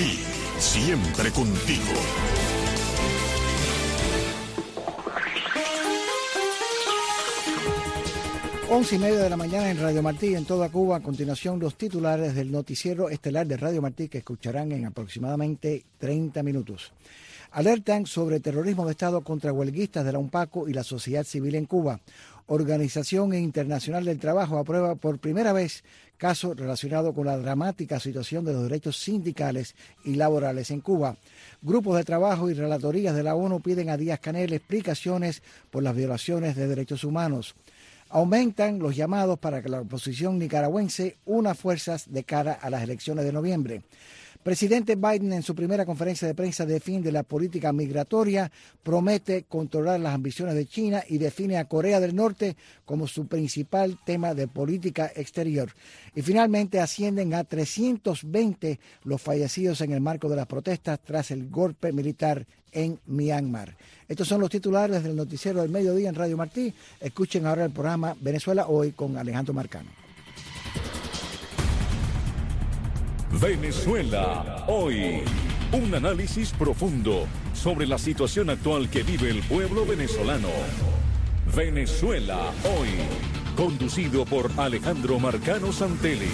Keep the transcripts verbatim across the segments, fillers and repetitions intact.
Martí, siempre contigo. Once y media de la mañana en Radio Martí, en toda Cuba. A continuación, los titulares del noticiero estelar de Radio Martí, que escucharán en aproximadamente treinta minutos. Alertan sobre terrorismo de Estado contra huelguistas de la UNPACO y la sociedad civil en Cuba. Organización Internacional del Trabajo aprueba por primera vez caso relacionado con la dramática situación de los derechos sindicales y laborales en Cuba. Grupos de trabajo y relatorías de la ONU piden a Díaz-Canel explicaciones por las violaciones de derechos humanos. Aumentan los llamados para que la oposición nicaragüense una fuerzas de cara a las elecciones de noviembre. Presidente Biden, en su primera conferencia de prensa, defiende la política migratoria, promete controlar las ambiciones de China y define a Corea del Norte como su principal tema de política exterior. Y finalmente ascienden a trescientos veinte los fallecidos en el marco de las protestas tras el golpe militar en Myanmar. Estos son los titulares del noticiero del mediodía en Radio Martí. Escuchen ahora el programa Venezuela Hoy con Alejandro Marcano. Venezuela Hoy. Un análisis profundo sobre la situación actual que vive el pueblo venezolano. Venezuela Hoy. Conducido por Alejandro Marcano Santelli.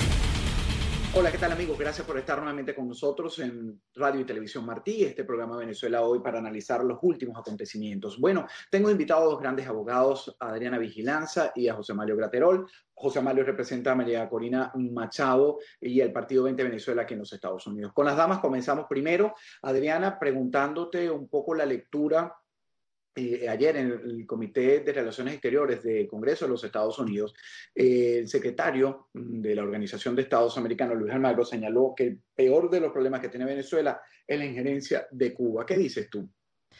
Hola, ¿qué tal, amigos? Gracias por estar nuevamente con nosotros en Radio y Televisión Martí, este programa Venezuela Hoy para analizar los últimos acontecimientos. Bueno, tengo invitados a dos grandes abogados, a Adriana Vigilanza y a José Mario Graterol. José Mario representa a María Corina Machado y el Partido veinte Venezuela aquí en los Estados Unidos. Con las damas comenzamos primero. Adriana, preguntándote un poco la lectura. Eh, ayer en el Comité de Relaciones Exteriores del Congreso de los Estados Unidos, eh, el secretario de la Organización de Estados Americanos, Luis Almagro, señaló que el peor de los problemas que tiene Venezuela es la injerencia de Cuba. ¿Qué dices tú?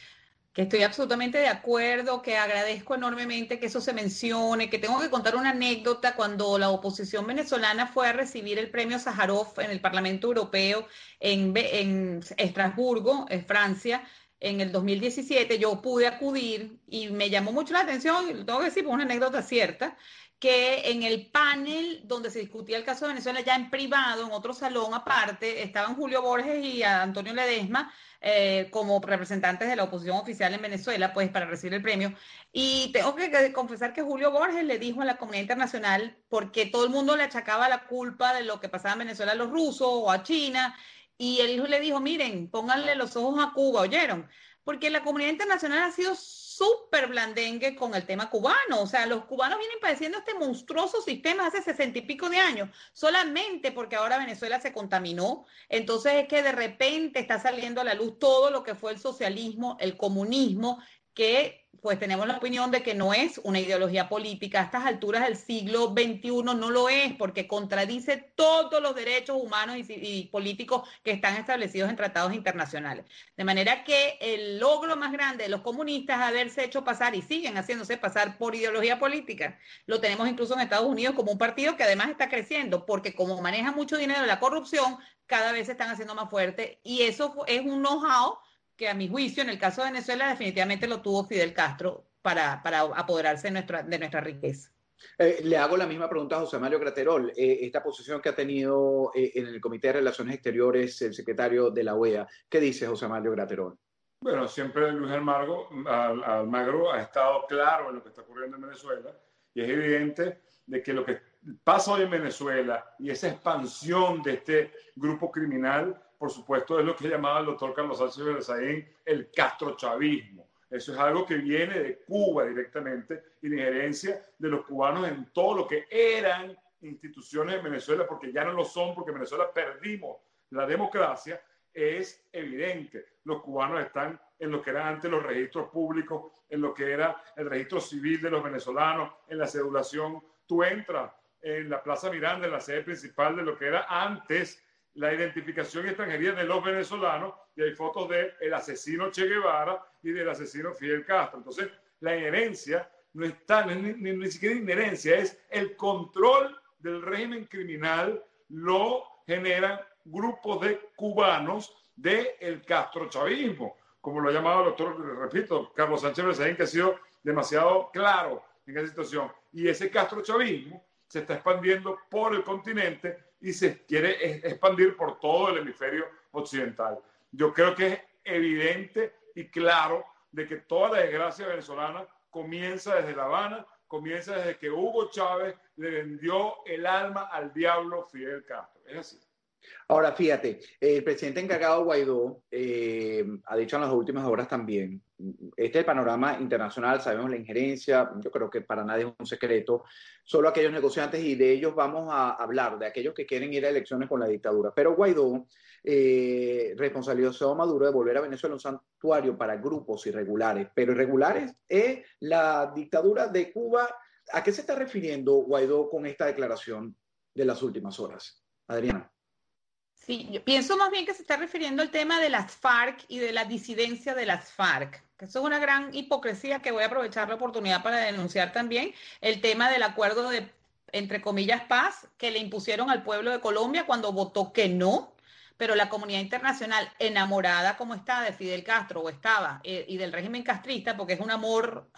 Que estoy absolutamente de acuerdo, que agradezco enormemente que eso se mencione, que tengo que contar una anécdota. Cuando la oposición venezolana fue a recibir el premio Sájarov en el Parlamento Europeo en, en Estrasburgo, en Francia, en el dos mil diecisiete, yo pude acudir y me llamó mucho la atención, y lo tengo que decir por una anécdota cierta, que en el panel donde se discutía el caso de Venezuela, ya en privado, en otro salón aparte, estaban Julio Borges y Antonio Ledesma eh, como representantes de la oposición oficial en Venezuela, pues para recibir el premio. Y tengo que, que confesar que Julio Borges le dijo a la comunidad internacional, porque todo el mundo le achacaba la culpa de lo que pasaba en Venezuela a los rusos o a China, y él le dijo, miren, pónganle los ojos a Cuba, ¿oyeron? Porque la comunidad internacional ha sido súper blandengue con el tema cubano. O sea, los cubanos vienen padeciendo este monstruoso sistema hace sesenta y pico de años, solamente porque ahora Venezuela se contaminó. Entonces es que de repente está saliendo a la luz todo lo que fue el socialismo, el comunismo, que pues tenemos la opinión de que no es una ideología política. A estas alturas del siglo veintiuno no lo es, porque contradice todos los derechos humanos y, y políticos que están establecidos en tratados internacionales. De manera que el logro más grande de los comunistas es haberse hecho pasar, y siguen haciéndose pasar por ideología política. Lo tenemos incluso en Estados Unidos como un partido que además está creciendo, porque como maneja mucho dinero de la corrupción, cada vez se están haciendo más fuertes, y eso es un know-how que a mi juicio, en el caso de Venezuela, definitivamente lo tuvo Fidel Castro para, para apoderarse de nuestra, de nuestra riqueza. Eh, le hago la misma pregunta a José Mario Graterol. Eh, esta posición que ha tenido eh, en el Comité de Relaciones Exteriores el secretario de la O E A, ¿qué dice José Mario Graterol? Bueno, siempre Luis Almagro, Al, Almagro ha estado claro en lo que está ocurriendo en Venezuela, y es evidente de que lo que pasa hoy en Venezuela y esa expansión de este grupo criminal, por supuesto, es lo que llamaba el doctor Carlos Sánchez Besaín el castrochavismo. Eso es algo que viene de Cuba directamente, y la injerencia de los cubanos en todo lo que eran instituciones en Venezuela, porque ya no lo son, porque en Venezuela perdimos la democracia, es evidente. Los cubanos están en lo que eran antes los registros públicos, en lo que era el registro civil de los venezolanos, en la cedulación. Tú entras en la Plaza Miranda, en la sede principal de lo que era antes la identificación y extranjería de los venezolanos, y hay fotos del asesino Che Guevara y del asesino Fidel Castro. Entonces, la inherencia no está, no es ni, ni, ni siquiera inherencia, es el control del régimen criminal, lo generan grupos de cubanos del castrochavismo, como lo ha llamado el doctor, repito, Carlos Sánchez Besaín, que ha sido demasiado claro en esa situación. Y ese castrochavismo se está expandiendo por el continente y se quiere expandir por todo el hemisferio occidental. Yo creo que es evidente y claro de que toda la desgracia venezolana comienza desde La Habana, comienza desde que Hugo Chávez le vendió el alma al diablo Fidel Castro. Es así. Ahora, fíjate, el presidente encargado Guaidó eh, ha dicho en las últimas horas también, este es el panorama internacional, sabemos la injerencia, yo creo que para nadie es un secreto, solo aquellos negociantes, y de ellos vamos a hablar, de aquellos que quieren ir a elecciones con la dictadura. Pero Guaidó eh, responsabilizó a Maduro de volver a Venezuela un santuario para grupos irregulares, pero irregulares es la dictadura de Cuba. ¿A qué se está refiriendo Guaidó con esta declaración de las últimas horas? Adriana. Sí, yo pienso más bien que se está refiriendo al tema de las FARC y de la disidencia de las FARC, que eso es una gran hipocresía que voy a aprovechar la oportunidad para denunciar también, el tema del acuerdo de, entre comillas, paz que le impusieron al pueblo de Colombia cuando votó que no, pero la comunidad internacional, enamorada como está de Fidel Castro, o estaba, eh, y del régimen castrista, porque es un amor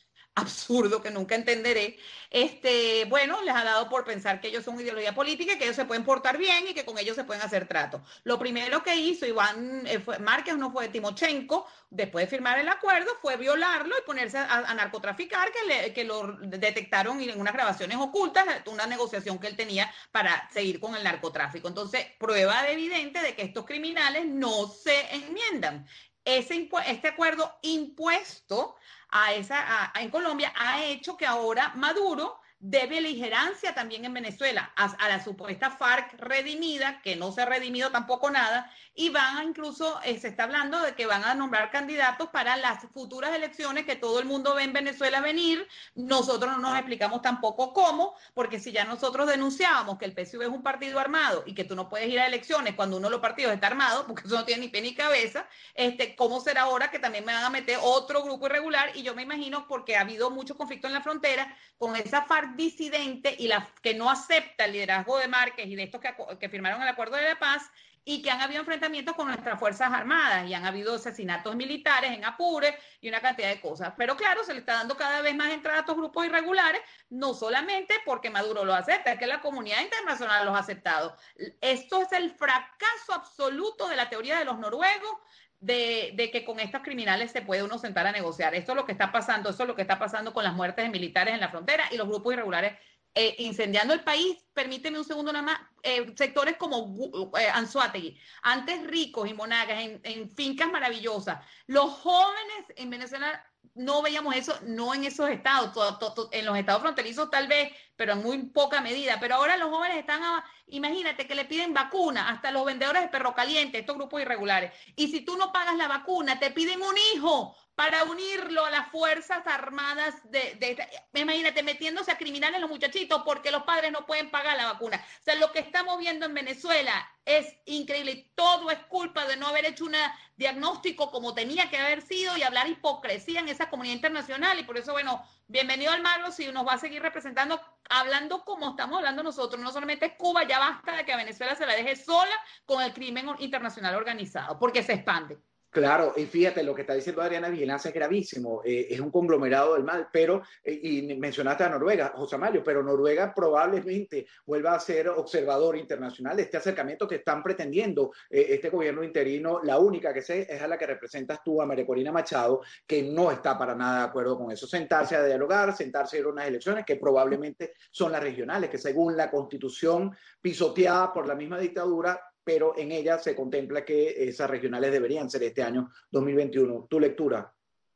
absurdo que nunca entenderé, este, bueno, les ha dado por pensar que ellos son ideología política y que ellos se pueden portar bien y que con ellos se pueden hacer trato. Lo primero que hizo Iván eh, fue, Márquez, no fue Timochenko, después de firmar el acuerdo, fue violarlo y ponerse a, a narcotraficar, que, le, que lo detectaron en unas grabaciones ocultas, una negociación que él tenía para seguir con el narcotráfico. Entonces, prueba evidente de que estos criminales no se enmiendan. Ese, este acuerdo impuesto a esa, a, a, en Colombia ha hecho que ahora Maduro dé beligerancia también en Venezuela a, a la supuesta FARC redimida, que no se ha redimido tampoco nada, y van a incluso, eh, se está hablando de que van a nombrar candidatos para las futuras elecciones que todo el mundo ve en Venezuela venir. Nosotros no nos explicamos tampoco cómo, porque si ya nosotros denunciábamos que el P S U V es un partido armado y que tú no puedes ir a elecciones cuando uno de los partidos está armado, porque eso no tiene ni pie ni cabeza, este, ¿cómo será ahora que también me van a meter otro grupo irregular? Y yo me imagino, porque ha habido mucho conflicto en la frontera, con esa FARC disidente y la que no acepta el liderazgo de Márquez y de estos que, que firmaron el acuerdo de la paz, y que han habido enfrentamientos con nuestras Fuerzas Armadas y han habido asesinatos militares en Apure y una cantidad de cosas. Pero claro, se le está dando cada vez más entrada a estos grupos irregulares, no solamente porque Maduro lo acepta, es que la comunidad internacional los ha aceptado. Esto es el fracaso absoluto de la teoría de los noruegos, De, de que con estos criminales se puede uno sentar a negociar. Esto es lo que está pasando, eso es lo que está pasando con las muertes de militares en la frontera y los grupos irregulares eh, incendiando el país. Permíteme un segundo nada más. Eh, sectores como eh, Anzoátegui, antes ricos y monagas, en, en fincas maravillosas. Los jóvenes en Venezuela no veíamos eso, no en esos estados, to, to, to, en los estados fronterizos tal vez, pero en muy poca medida. Pero ahora los jóvenes están, a, imagínate que le piden vacuna, hasta los vendedores de perro caliente, estos grupos irregulares. Y si tú no pagas la vacuna, te piden un hijo para unirlo a las Fuerzas Armadas. De, de, imagínate, metiéndose a criminales los muchachitos porque los padres no pueden pagar la vacuna. O sea, lo que estamos viendo en Venezuela es increíble. Todo es culpa de no haber hecho un diagnóstico como tenía que haber sido y hablar hipocresía en esa comunidad internacional. Y por eso, bueno, bienvenido al Magro, si nos va a seguir representando, hablando como estamos hablando nosotros. No solamente es Cuba, ya basta de que a Venezuela se la deje sola con el crimen internacional organizado, porque se expande. Claro, y fíjate, lo que está diciendo Adriana Vigilancia es gravísimo, eh, es un conglomerado del mal, pero, eh, y mencionaste a Noruega, José Mario, pero Noruega probablemente vuelva a ser observador internacional de este acercamiento que están pretendiendo eh, este gobierno interino. La única que sé es a la que representas tú, a María Corina Machado, que no está para nada de acuerdo con eso. Sentarse a dialogar, sentarse a ir a unas elecciones que probablemente son las regionales, que según la Constitución pisoteada por la misma dictadura, pero en ella se contempla que esas regionales deberían ser este año dos mil veintiuno. ¿Tu lectura?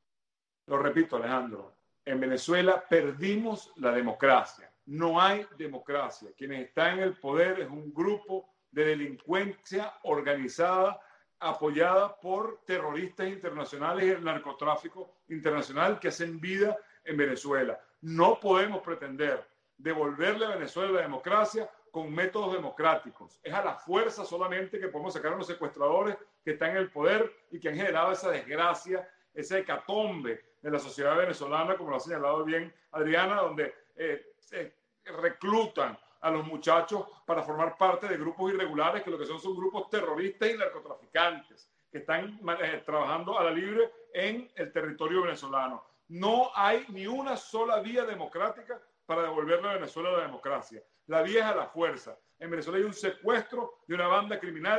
Lo repito, Alejandro. En Venezuela perdimos la democracia. No hay democracia. Quienes están en el poder es un grupo de delincuencia organizada, apoyada por terroristas internacionales y el narcotráfico internacional que hacen vida en Venezuela. No podemos pretender devolverle a Venezuela la democracia con métodos democráticos. Es a la fuerza solamente que podemos sacar a los secuestradores que están en el poder y que han generado esa desgracia, esa hecatombe de la sociedad venezolana, como lo ha señalado bien Adriana, donde eh, se reclutan a los muchachos para formar parte de grupos irregulares, que lo que son son grupos terroristas y narcotraficantes, que están eh, trabajando a la libre en el territorio venezolano. No hay ni una sola vía democrática para devolverle a Venezuela la democracia. La vía es a la fuerza. En Venezuela hay un secuestro de una banda criminal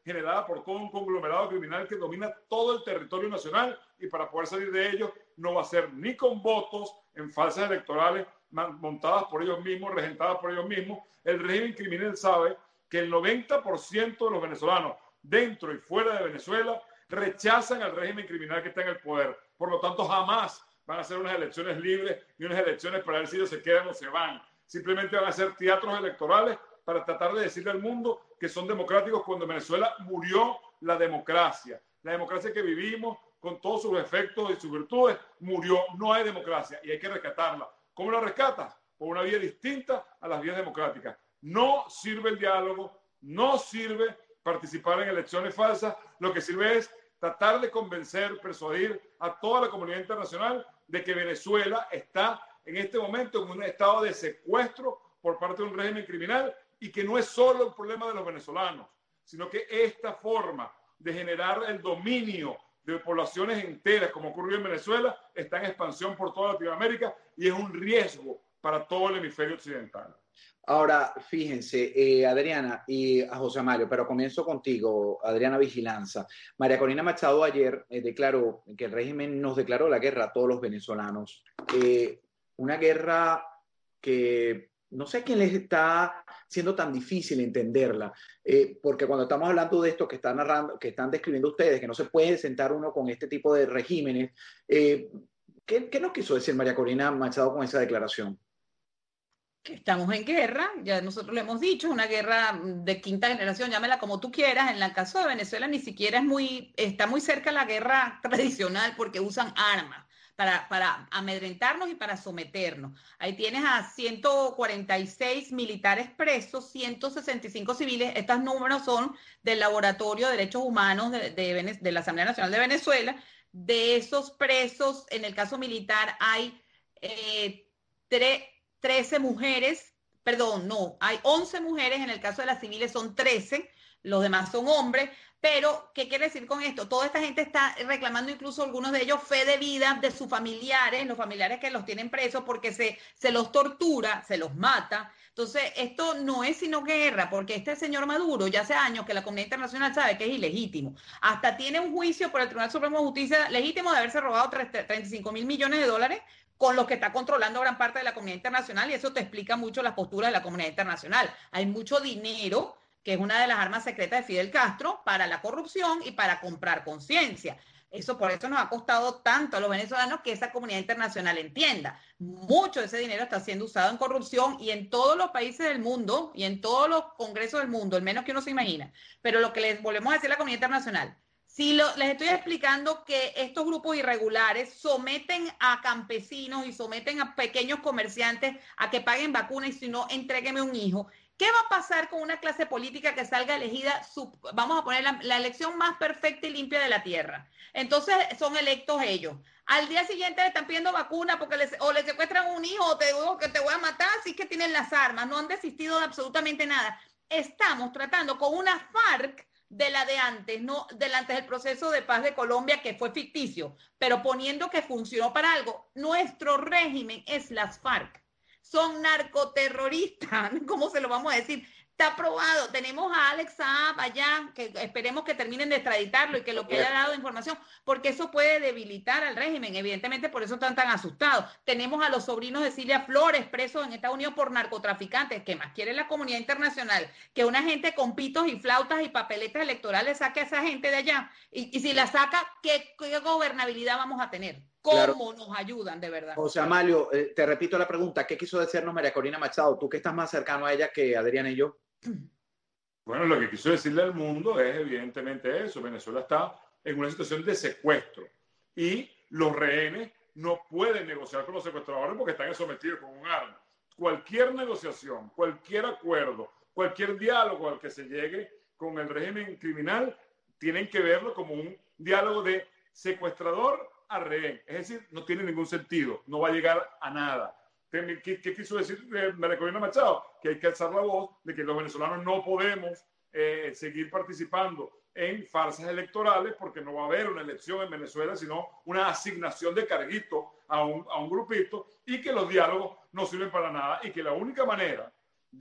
generada por todo un conglomerado criminal que domina todo el territorio nacional, y para poder salir de ellos no va a ser ni con votos en falsas electorales montadas por ellos mismos, regentadas por ellos mismos. El régimen criminal sabe que el noventa por ciento de los venezolanos dentro y fuera de Venezuela rechazan al régimen criminal que está en el poder. Por lo tanto, jamás van a ser unas elecciones libres ni unas elecciones para ver si ellos se quedan o se van. Simplemente van a ser teatros electorales para tratar de decirle al mundo que son democráticos cuando en Venezuela murió la democracia. La democracia que vivimos, con todos sus efectos y sus virtudes, murió. No hay democracia y hay que rescatarla. ¿Cómo la rescatas? Por una vía distinta a las vías democráticas. No sirve el diálogo, no sirve participar en elecciones falsas. Lo que sirve es tratar de convencer, persuadir a toda la comunidad internacional de que Venezuela está en este momento en un estado de secuestro por parte de un régimen criminal, y que no es solo el problema de los venezolanos, sino que esta forma de generar el dominio de poblaciones enteras, como ocurrió en Venezuela, está en expansión por toda Latinoamérica y es un riesgo para todo el hemisferio occidental. Ahora, fíjense, eh, Adriana y a José Mario, pero comienzo contigo, Adriana Vigilanza. María Corina Machado ayer eh, declaró que el régimen nos declaró la guerra a todos los venezolanos. Eh, una guerra que no sé quién les está siendo tan difícil entenderla, eh, porque cuando estamos hablando de esto que están narrando, que están describiendo ustedes, que no se puede sentar uno con este tipo de regímenes, eh, ¿qué, qué nos quiso decir María Corina Machado con esa declaración? Que estamos en guerra, ya nosotros lo hemos dicho, una guerra de quinta generación, llámela como tú quieras. En el caso de Venezuela ni siquiera es muy, está muy cerca la guerra tradicional, porque usan armas para, para amedrentarnos y para someternos. Ahí tienes a ciento cuarenta y seis militares presos, ciento sesenta y cinco civiles. Estos números son del Laboratorio de Derechos Humanos de, de, de la Asamblea Nacional de Venezuela. De esos presos, en el caso militar hay eh, tres... trece mujeres, perdón, no, hay once mujeres, en el caso de las civiles son trece, los demás son hombres, pero ¿qué quiere decir con esto? Toda esta gente está reclamando, incluso algunos de ellos, fe de vida de sus familiares, los familiares que los tienen presos, porque se, se los tortura, se los mata. Entonces, esto no es sino guerra, porque este señor Maduro ya hace años que la comunidad internacional sabe que es ilegítimo. Hasta tiene un juicio por el Tribunal Supremo de Justicia legítimo de haberse robado treinta y cinco mil millones de dólares, con los que está controlando gran parte de la comunidad internacional, y eso te explica mucho las posturas de la comunidad internacional. Hay mucho dinero, que es una de las armas secretas de Fidel Castro, para la corrupción y para comprar conciencia. Eso por eso nos ha costado tanto a los venezolanos que esa comunidad internacional entienda. Mucho de ese dinero está siendo usado en corrupción, y en todos los países del mundo y en todos los congresos del mundo, el menos que uno se imagina. Pero lo que les volvemos a decir a la comunidad internacional, si lo, les estoy explicando que estos grupos irregulares someten a campesinos y someten a pequeños comerciantes a que paguen vacunas, y si no, entrégueme un hijo. ¿Qué va a pasar con una clase política que salga elegida, sub, vamos a poner la, la elección más perfecta y limpia de la tierra? Entonces son electos ellos. Al día siguiente le están pidiendo vacuna porque les, o le secuestran un hijo, o te digo que te voy a matar, así que tienen las armas. No han desistido de absolutamente nada. Estamos tratando con una FARC de la de antes, no delante del proceso de paz de Colombia, que fue ficticio, pero poniendo que funcionó para algo. Nuestro régimen es las FARC. Son narcoterroristas, ¿cómo se lo vamos a decir? Está probado. Tenemos a Alex Saab allá, que esperemos que terminen de extraditarlo y que lo que haya dado información, porque eso puede debilitar al régimen. Evidentemente, por eso están tan asustados. Tenemos a los sobrinos de Cilia Flores presos en Estados Unidos por narcotraficantes. ¿Qué más quiere la comunidad internacional? Que una gente con pitos y flautas y papeletas electorales saque a esa gente de allá. Y, y si la saca, ¿qué, qué gobernabilidad vamos a tener? ¿Cómo claro. nos ayudan de verdad? José Amalio, eh, te repito la pregunta. ¿Qué quiso decirnos María Corina Machado? Tú que estás más cercano a ella que Adriana y yo. Bueno, lo que quiso decirle al mundo es evidentemente eso. Venezuela está en una situación de secuestro y los rehenes no pueden negociar con los secuestradores porque están sometidos con un arma. Cualquier negociación, cualquier acuerdo, cualquier diálogo al que se llegue con el régimen criminal, tienen que verlo como un diálogo de secuestrador a rehén. Es decir, no tiene ningún sentido, no va a llegar a nada. ¿Qué, qué, qué quiso decir eh, María Corina Machado? Que hay que alzar la voz de que los venezolanos no podemos eh, seguir participando en farsas electorales, porque no va a haber una elección en Venezuela, sino una asignación de carguitos a un, a un grupito, y que los diálogos no sirven para nada, y que la única manera de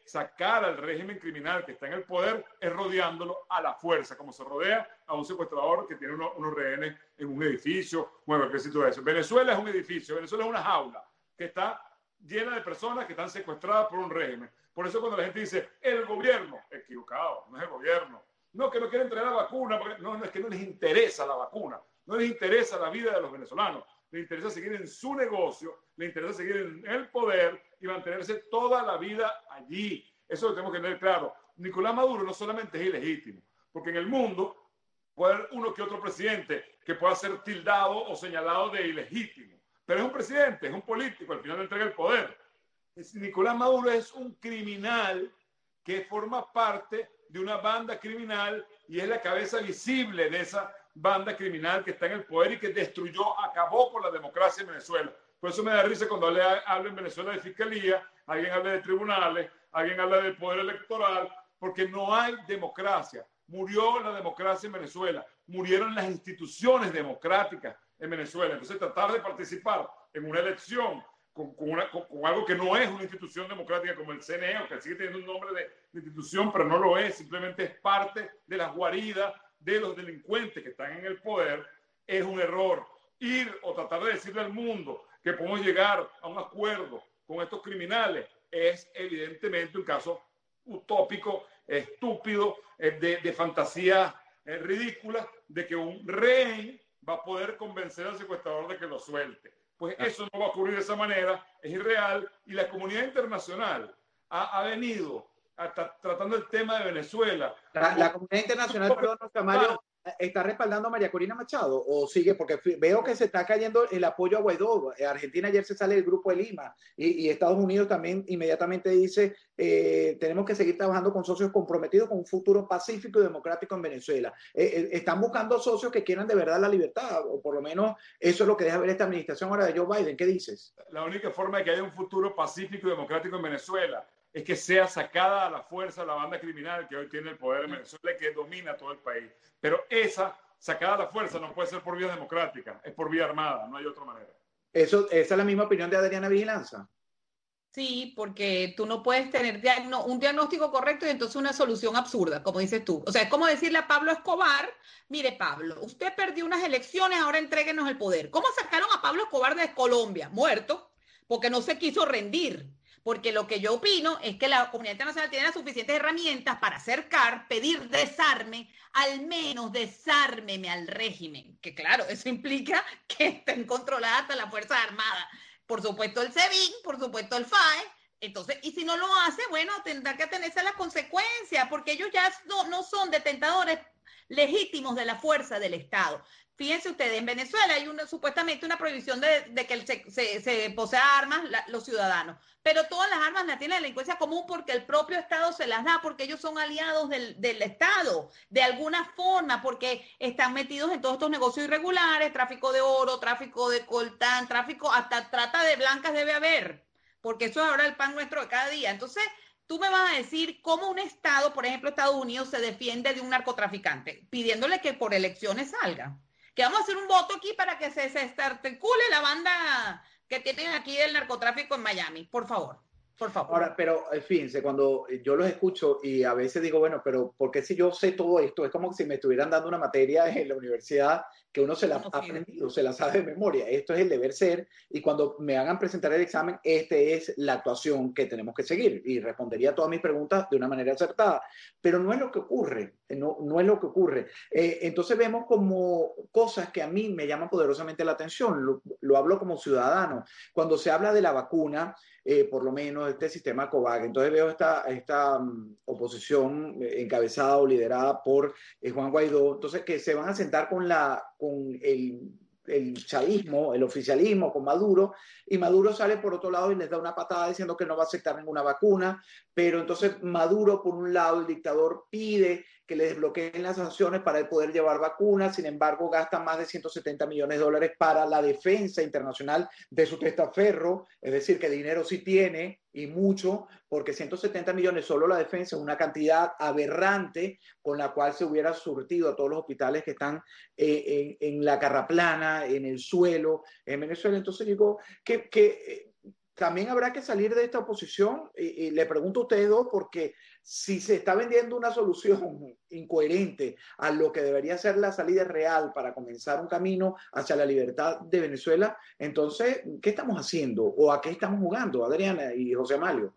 sacar al régimen criminal que está en el poder es rodeándolo a la fuerza, como se rodea a un secuestrador que tiene unos, unos rehenes en un edificio, bueno, qué situación. Venezuela es un edificio, Venezuela es una jaula que está llena de personas que están secuestradas por un régimen. Por eso cuando la gente dice, el gobierno, equivocado, no es el gobierno. No, que no quieren traer la vacuna, porque no, no, es que no les interesa la vacuna, no les interesa la vida de los venezolanos, les interesa seguir en su negocio, les interesa seguir en el poder y mantenerse toda la vida allí. Eso lo tenemos que tener claro. Nicolás Maduro no solamente es ilegítimo, porque en el mundo puede haber uno que otro presidente que pueda ser tildado o señalado de ilegítimo, pero es un presidente, es un político, al final le entrega el poder. Nicolás Maduro es un criminal que forma parte de una banda criminal y es la cabeza visible de esa banda criminal que está en el poder y que destruyó, acabó con la democracia en Venezuela. Por eso me da risa cuando hablo en Venezuela de fiscalía, alguien habla de tribunales, alguien habla del poder electoral, porque no hay democracia. Murió la democracia en Venezuela, murieron las instituciones democráticas en Venezuela. Entonces tratar de participar en una elección Con, con, una, con, con algo que no es una institución democrática como el C N E, o que sigue teniendo un nombre de, de institución, pero no lo es, simplemente es parte de las guaridas de los delincuentes que están en el poder, es un error. Ir o tratar de decirle al mundo que podemos llegar a un acuerdo con estos criminales es evidentemente un caso utópico, estúpido, de, de fantasía eh, ridícula, de que un rehén va a poder convencer al secuestrador de que lo suelte. Pues eso no va a ocurrir de esa manera, es irreal, y la comunidad internacional ha, ha venido hasta tratando el tema de Venezuela. La, la comunidad internacional, perdón, Mario, ¿está respaldando a María Corina Machado o sigue? Porque veo que se está cayendo el apoyo a Guaidó. Argentina ayer se sale del Grupo de Lima y, y Estados Unidos también inmediatamente dice eh, tenemos que seguir trabajando con socios comprometidos con un futuro pacífico y democrático en Venezuela. Eh, eh, están buscando socios que quieran de verdad la libertad, o por lo menos eso es lo que deja ver esta administración ahora de Joe Biden. ¿Qué dices? La única forma de que haya un futuro pacífico y democrático en Venezuela es que sea sacada a la fuerza la banda criminal que hoy tiene el poder en Venezuela y que domina todo el país. Pero esa sacada a la fuerza no puede ser por vía democrática, es por vía armada, no hay otra manera. Eso, ¿esa es la misma opinión de Adriana Vigilanza? Sí, porque tú no puedes tener diagno- un diagnóstico correcto y entonces una solución absurda, como dices tú. O sea, es como decirle a Pablo Escobar, mire Pablo, usted perdió unas elecciones, ahora entréguenos el poder. ¿Cómo sacaron a Pablo Escobar de Colombia? Muerto, porque no se quiso rendir. Porque lo que yo opino es que la comunidad internacional tiene las suficientes herramientas para acercar, pedir desarme, al menos desármeme al régimen. Que claro, eso implica que estén controladas hasta las Fuerzas Armadas. Por supuesto el SEBIN, por supuesto el F A E. Entonces, y si no lo hace, bueno, tendrá que atenerse a las consecuencias, porque ellos ya no, no son detentadores legítimos de la fuerza del Estado. Fíjense ustedes, en Venezuela hay una, supuestamente una prohibición de, de que se, se, se posea armas la, los ciudadanos, pero todas las armas las tiene la delincuencia común porque el propio Estado se las da, porque ellos son aliados del, del Estado, de alguna forma, porque están metidos en todos estos negocios irregulares, tráfico de oro, tráfico de coltán, tráfico, hasta trata de blancas debe haber, porque eso es ahora el pan nuestro de cada día. Entonces, tú me vas a decir cómo un Estado, por ejemplo Estados Unidos, se defiende de un narcotraficante, pidiéndole que por elecciones salga. Que vamos a hacer un voto aquí para que se, se articule la banda que tienen aquí del narcotráfico en Miami. Por favor, por favor. Ahora, pero fíjense, cuando yo los escucho y a veces digo, bueno, pero ¿por qué si yo sé todo esto? Es como si me estuvieran dando una materia en la universidad que uno se la ha aprendido, se la sabe de memoria. Esto es el deber ser, y cuando me hagan presentar el examen, esta es la actuación que tenemos que seguir, y respondería a todas mis preguntas de una manera acertada. Pero no es lo que ocurre, no, no es lo que ocurre. Eh, entonces vemos como cosas que a mí me llaman poderosamente la atención, lo, lo hablo como ciudadano. Cuando se habla de la vacuna, eh, por lo menos este sistema COVAX, entonces veo esta, esta um, oposición encabezada o liderada por eh, Juan Guaidó, entonces que se van a sentar con la con el, el chavismo, el oficialismo, con Maduro, y Maduro sale por otro lado y les da una patada diciendo que no va a aceptar ninguna vacuna, pero entonces Maduro, por un lado, el dictador, pide que le desbloqueen las sanciones para él poder llevar vacunas, sin embargo gasta más de ciento setenta millones de dólares para la defensa internacional de su testaferro, es decir, que dinero sí tiene, y mucho, porque ciento setenta millones solo la defensa es una cantidad aberrante con la cual se hubiera surtido a todos los hospitales que están eh, en, en la carraplana, en el suelo, en Venezuela. Entonces digo que, que también habrá que salir de esta oposición y, y le pregunto a ustedes dos porque si se está vendiendo una solución incoherente a lo que debería ser la salida real para comenzar un camino hacia la libertad de Venezuela, entonces, ¿qué estamos haciendo? ¿O a qué estamos jugando, Adriana y José Amalio?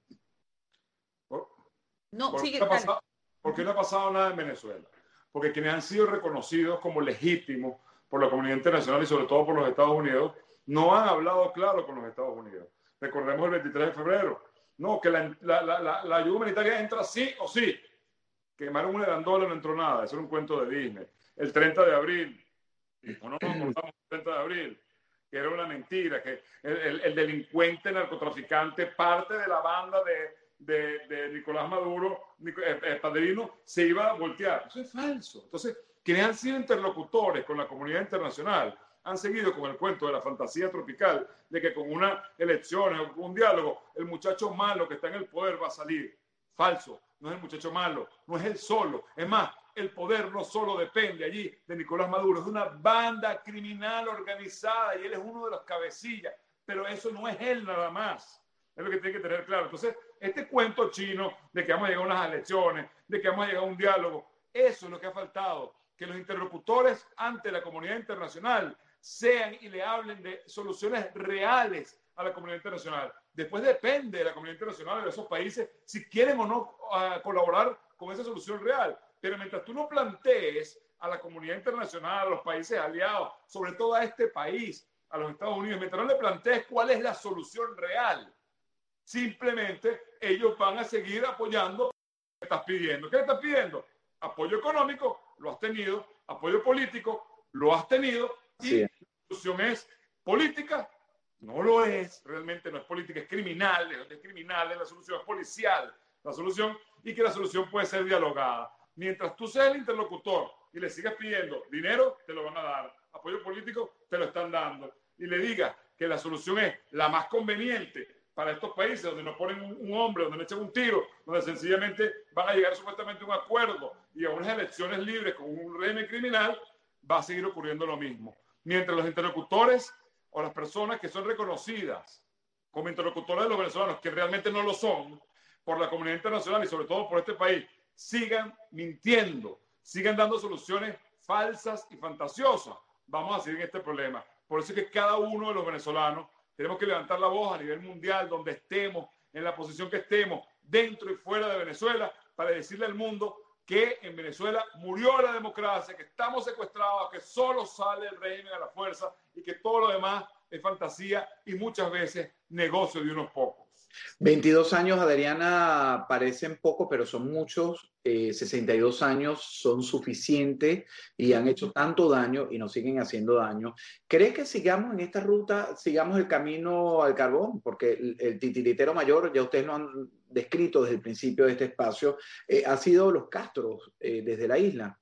¿Por, No, por, sigue, qué no ha pasado, ¿Por qué no ha pasado nada en Venezuela? Porque quienes han sido reconocidos como legítimos por la comunidad internacional y sobre todo por los Estados Unidos, no han hablado claro con los Estados Unidos. Recordemos el veintitrés de febrero. No, que la, la, la, la ayuda humanitaria entra sí o sí. Quemaron una gandola, no entró nada. Eso era un cuento de Disney. El treinta de abril. No nos acordamos del treinta de abril. Que era una mentira. Que el, el, el delincuente narcotraficante, parte de la banda de, de, de Nicolás Maduro, eh, eh, Padrino, se iba a voltear. Eso es falso. Entonces, quienes han sido interlocutores con la comunidad internacional han seguido con el cuento de la fantasía tropical de que con unas elecciones o con un diálogo el muchacho malo que está en el poder va a salir. Falso, no es el muchacho malo, no es él solo. Es más, el poder no solo depende allí de Nicolás Maduro, es de una banda criminal organizada y él es uno de los cabecillas, pero eso no es él nada más. Es lo que tiene que tener claro. Entonces, este cuento chino de que vamos a llegar a unas elecciones, de que vamos a llegar a un diálogo, eso es lo que ha faltado, que los interlocutores ante la comunidad internacional sean y le hablen de soluciones reales a la comunidad internacional. Después depende de la comunidad internacional de esos países si quieren o no uh, colaborar con esa solución real. Pero mientras tú no plantees a la comunidad internacional, a los países aliados, sobre todo a este país, a los Estados Unidos, mientras no le plantees cuál es la solución real, simplemente ellos van a seguir apoyando lo que estás pidiendo. ¿Qué le estás pidiendo? Apoyo económico, lo has tenido. Apoyo político, lo has tenido. Y sí. La solución es política, no lo es, realmente no es política, es criminal, es criminal, la solución es policial, la solución, y que la solución puede ser dialogada. Mientras tú seas el interlocutor y le sigas pidiendo dinero, te lo van a dar, apoyo político, te lo están dando, y le digas que la solución es la más conveniente para estos países donde no ponen un, un hombre, donde no echan un tiro, donde sencillamente van a llegar supuestamente a un acuerdo y a unas elecciones libres con un régimen criminal, va a seguir ocurriendo lo mismo. Mientras los interlocutores o las personas que son reconocidas como interlocutores de los venezolanos, que realmente no lo son, por la comunidad internacional y sobre todo por este país, sigan mintiendo, sigan dando soluciones falsas y fantasiosas, vamos a seguir en este problema. Por eso es que cada uno de los venezolanos tenemos que levantar la voz a nivel mundial, donde estemos, en la posición que estemos, dentro y fuera de Venezuela, para decirle al mundo que en Venezuela murió la democracia, que estamos secuestrados, que solo sale el régimen a la fuerza y que todo lo demás es fantasía y muchas veces negocio de unos pocos. veintidós años, Adriana, parecen poco, pero son muchos. Eh, sesenta y dos años son suficientes y han hecho tanto daño y nos siguen haciendo daño. ¿Crees que sigamos en esta ruta, sigamos el camino al carbón? Porque el, el titiritero mayor, ya ustedes lo han descrito desde el principio de este espacio, eh, ha sido los Castros eh, desde la isla.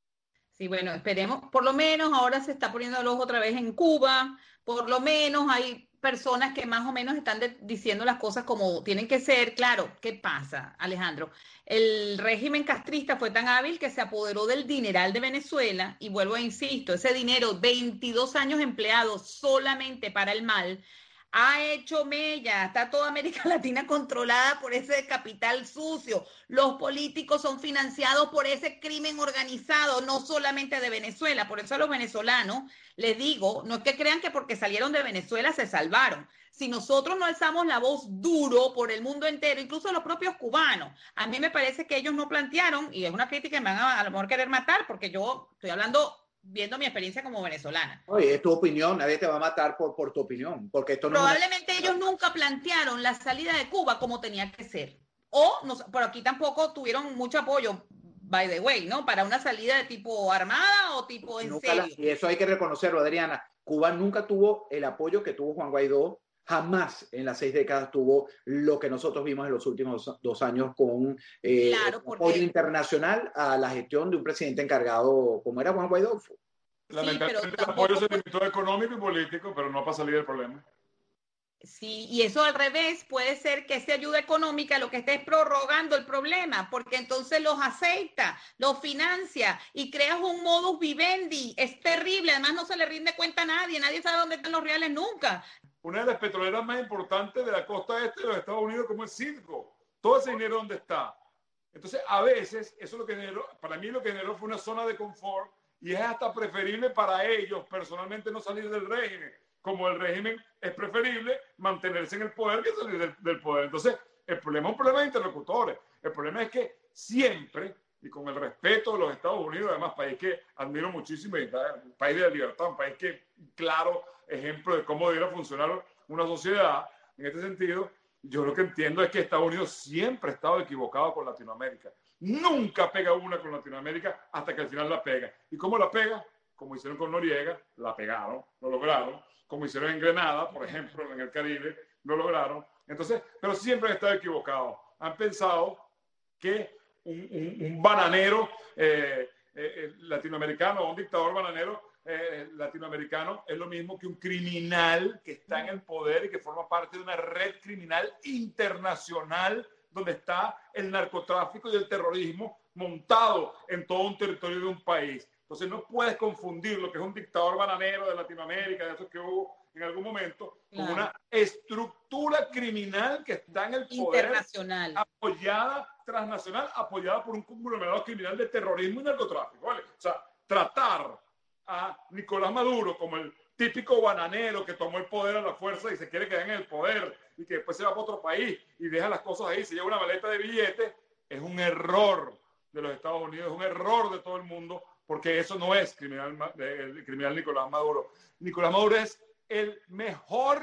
Sí, bueno, esperemos, por lo menos ahora se está poniendo el ojo otra vez en Cuba, por lo menos hay personas que más o menos están de, diciendo las cosas como tienen que ser. Claro, ¿qué pasa, Alejandro? El régimen castrista fue tan hábil que se apoderó del dineral de Venezuela y vuelvo a insisto, ese dinero, veintidós años empleados solamente para el mal, ha hecho mella, está toda América Latina controlada por ese capital sucio. Los políticos son financiados por ese crimen organizado, no solamente de Venezuela. Por eso a los venezolanos les digo, no es que crean que porque salieron de Venezuela se salvaron. Si nosotros no alzamos la voz duro por el mundo entero, incluso los propios cubanos, a mí me parece que ellos no plantearon, y es una crítica que me van a, a lo mejor querer matar, porque yo estoy hablando viendo mi experiencia como venezolana. Oye, es tu opinión, nadie te va a matar por, por tu opinión, porque esto no Probablemente es una... ellos nunca plantearon la salida de Cuba como tenía que ser. O, no, por aquí tampoco tuvieron mucho apoyo, by the way, ¿no? Para una salida de tipo armada o tipo en nunca serio. La, y eso hay que reconocerlo, Adriana. Cuba nunca tuvo el apoyo que tuvo Juan Guaidó. Jamás en las seis décadas tuvo lo que nosotros vimos en los últimos dos, dos años con eh, claro, porque... apoyo internacional a la gestión de un presidente encargado como era Juan Guaidó. Lamentablemente sí, el apoyo se limitó económico y político, pero no para salir del problema. Sí, y eso al revés puede ser que esa ayuda económica lo que esté es prorrogando el problema, porque entonces los aceita, los financia y creas un modus vivendi. Es terrible, además no se le rinde cuenta a nadie, nadie sabe dónde están los reales nunca. una de las petroleras más importantes de la costa este de los Estados Unidos, como es Citgo. Todo ese dinero, ¿dónde está? Entonces, a veces, eso es lo que generó, para mí lo que generó fue una zona de confort, y es hasta preferible para ellos personalmente no salir del régimen, como el régimen es preferible mantenerse en el poder que salir del, del poder. Entonces, el problema es un problema de interlocutores. El problema es que siempre, y con el respeto de los Estados Unidos, además, país que admiro muchísimo, un país de la libertad, un país que, claro, ejemplo de cómo debería funcionar una sociedad, en este sentido, yo lo que entiendo es que Estados Unidos siempre ha estado equivocado con Latinoamérica. Nunca pega una con Latinoamérica hasta que al final la pega. ¿Y cómo la pega? Como hicieron con Noriega, la pegaron, lo lograron. Como hicieron en Grenada, por ejemplo, en el Caribe, lo lograron. Entonces, pero siempre han estado equivocados. Han pensado que un, un, un bananero eh, eh, latinoamericano, un dictador bananero eh, latinoamericano es lo mismo que un criminal que está en el poder y que forma parte de una red criminal internacional donde está el narcotráfico y el terrorismo montado en todo un territorio de un país. Entonces no puedes confundir lo que es un dictador bananero de Latinoamérica, de esos que hubo en algún momento, claro, con una estructura criminal que está en el poder internacional, apoyada, transnacional, apoyada por un conglomerado criminal de terrorismo y narcotráfico, ¿vale? O sea, tratar a Nicolás Maduro como el típico bananero que tomó el poder a la fuerza y se quiere quedar en el poder y que después se va para otro país y deja las cosas ahí, se lleva una maleta de billetes, es un error de los Estados Unidos, es un error de todo el mundo, porque eso no es criminal, el criminal Nicolás Maduro. Nicolás Maduro es el mejor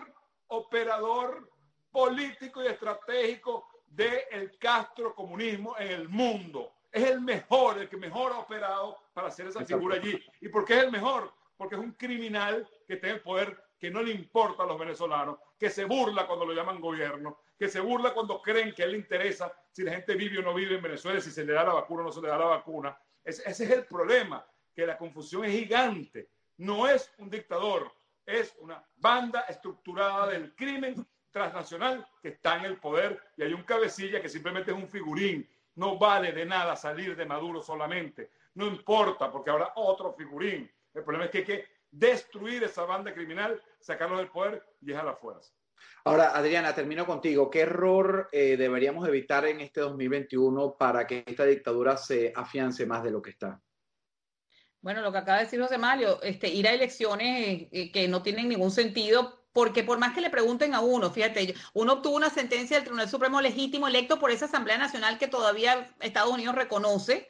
operador político y estratégico del castrocomunismo en el mundo. Es el mejor, el que mejor ha operado para hacer esa figura allí. ¿Y por qué es el mejor? Porque es un criminal que tiene el poder, que no le importa a los venezolanos, que se burla cuando lo llaman gobierno, que se burla cuando creen que a él le interesa si la gente vive o no vive en Venezuela, si se le da la vacuna o no se le da la vacuna. Ese, ese es el problema, que la confusión es gigante. No es un dictador, es una banda estructurada del crimen transnacional que está en el poder y hay un cabecilla que simplemente es un figurín. No vale de nada salir de Maduro solamente. No importa, porque habrá otro figurín. El problema es que hay que destruir esa banda criminal, sacarlos del poder y es a la fuerza. Ahora, Adriana, termino contigo. ¿Qué error eh, deberíamos evitar en este dos mil veintiuno para que esta dictadura se afiance más de lo que está? Bueno, lo que acaba de decir José Mario, este, ir a elecciones eh, que no tienen ningún sentido, porque por más que le pregunten a uno, fíjate, uno obtuvo una sentencia del Tribunal Supremo legítimo electo por esa Asamblea Nacional que todavía Estados Unidos reconoce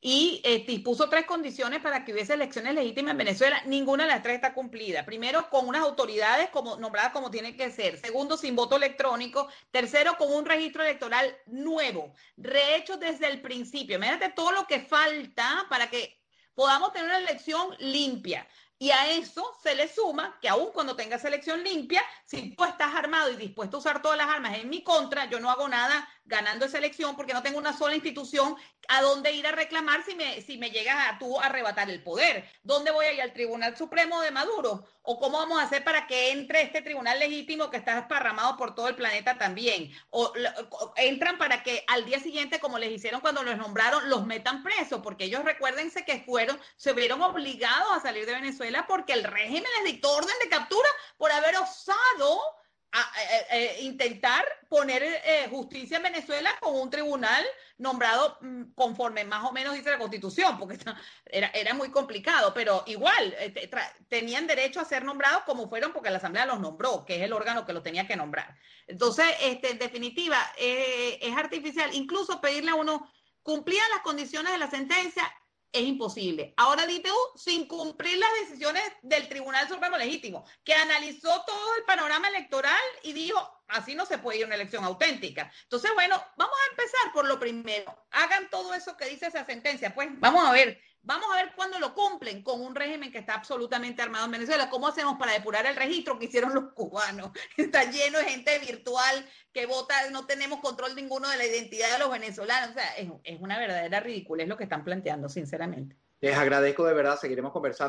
y eh, dispuso tres condiciones para que hubiese elecciones legítimas en Venezuela. Ninguna de las tres está cumplida. Primero, con unas autoridades como, nombradas como tienen que ser. Segundo, sin voto electrónico. Tercero, con un registro electoral nuevo, rehecho desde el principio. Imagínate todo lo que falta para que podamos tener una elección limpia. Y a eso se le suma que aún cuando tengas elección limpia, si tú estás armado y dispuesto a usar todas las armas en mi contra, yo no hago nada ganando esa elección porque no tengo una sola institución a donde ir a reclamar si me, si me llegas a tú a arrebatar el poder. ¿Dónde voy a ir? ¿Al Tribunal Supremo de Maduro? ¿O cómo vamos a hacer para que entre este tribunal legítimo que está esparramado por todo el planeta también? ¿O, o entran para que al día siguiente, como les hicieron cuando los nombraron, los metan presos? Porque ellos, recuérdense que fueron, se vieron obligados a salir de Venezuela porque el régimen les dictó orden de captura por haber osado a, a, a intentar poner eh, justicia en Venezuela con un tribunal nombrado mmm, conforme más o menos dice la Constitución, porque era, era muy complicado, pero igual eh, tenían derecho a ser nombrados como fueron porque la Asamblea los nombró, que es el órgano que los tenía que nombrar. Entonces, este, en definitiva, eh, es artificial. Incluso pedirle a uno, cumplían las condiciones de la sentencia, es imposible. Ahora dite tú, sin cumplir las decisiones del Tribunal Supremo Legítimo, que analizó todo el panorama electoral y dijo, así no se puede ir a una elección auténtica. Entonces, bueno, vamos a empezar por lo primero. Hagan todo eso que dice esa sentencia. Pues vamos a ver, vamos a ver cuándo lo cumplen con un régimen que está absolutamente armado en Venezuela. ¿Cómo hacemos para depurar el registro que hicieron los cubanos? Está lleno de gente virtual que vota, no tenemos control ninguno de la identidad de los venezolanos. O sea, es, es una verdadera ridiculez lo que están planteando, sinceramente. Les agradezco de verdad, seguiremos conversando.